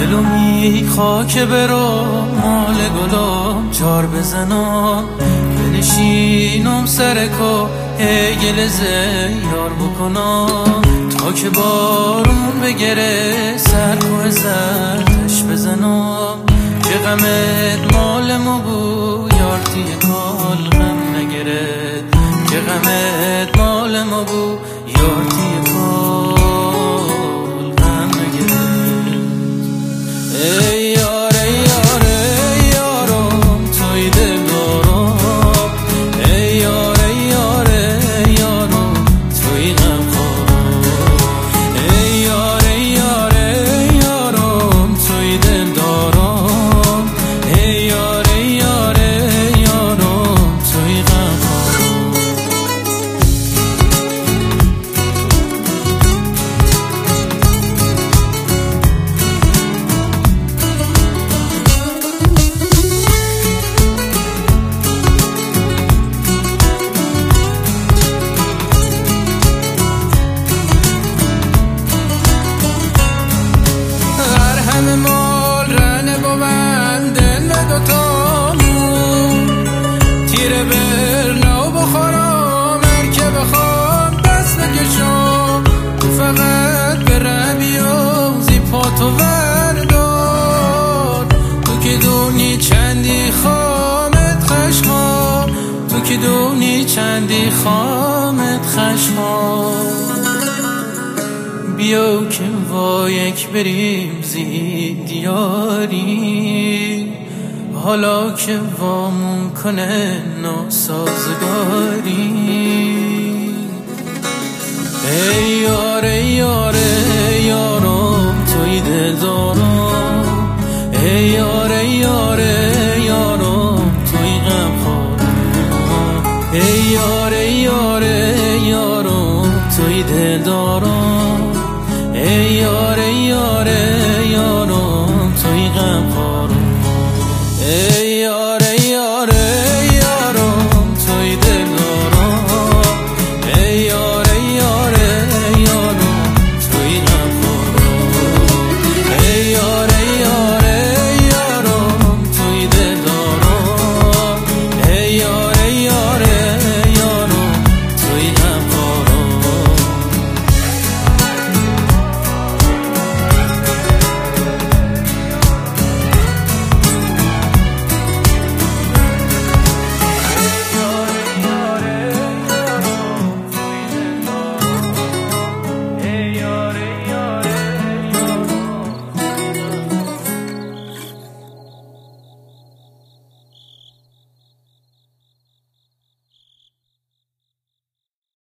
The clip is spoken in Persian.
دلو خاک برو مال گلم چار بزنم بنشینم سر کو گل زیار بکنم تا که بارون بگره سر کوه زرتش بزنم که غمت مال ما بو یار توی کال غم نگره که غمت مال ما بو یار توی کال غم نگره ای یار ای یار ای یارم توی دلدارم ای یار ای یار ای یارم توی غمخوارم ای یار ای یار ای یارم توی دلدارم ای یار ای یار ای یارم توی غمخوارم همه مال رنه با من دل دوتامون تیره برنو بخورم هر که بخوام دست بکشم تو فقط بره بیوزی پاتو وردار تو که دونی چندی خامت خشخام تو که دونی چندی خامت خشخام بیا که با یک بریم زید دیاری حالا که وامون کنه ناسازگاری ای یار ای یار